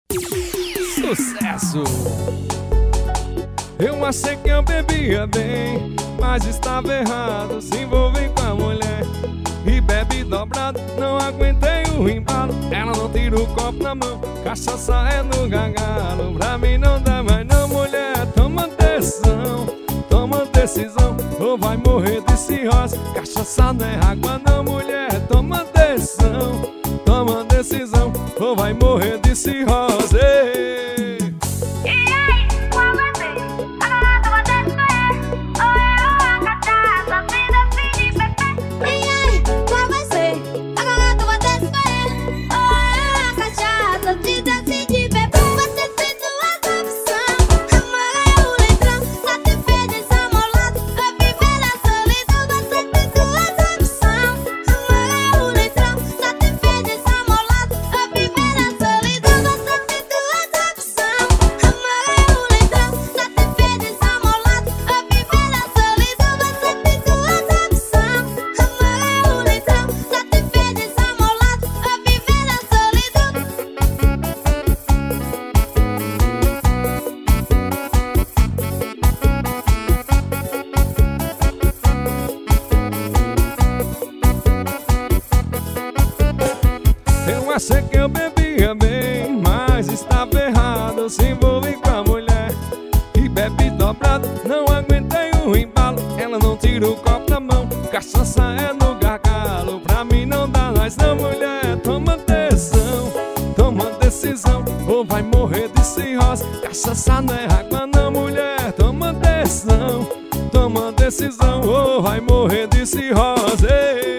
Sucesso! Eu achei que eu bebia bem, mas estava errado. Se envolver com a mulher e bebe dobrado, não aguentei o embalo. Ela não tira o copo na mão, cachaça é no gargalo. Pra mim não dá mais não, mulher, toma decisão, ou vai morrer de cirrose. Cachaça não é água não, mulher, toma decisão, ou vai morrer de cirrose. Eu achei que eu bebia bem, mas estava errado. Se envolve com a mulher e bebe dobrado, não aguentei o embalo. Ela não tira o copo da mão, cachaça é no gargalo. Pra mim não dá mais não, mulher, toma decisão, ou vai morrer de cirrose. Cachaça não é água não, mulher, toma decisão, ou vai morrer de cirrose.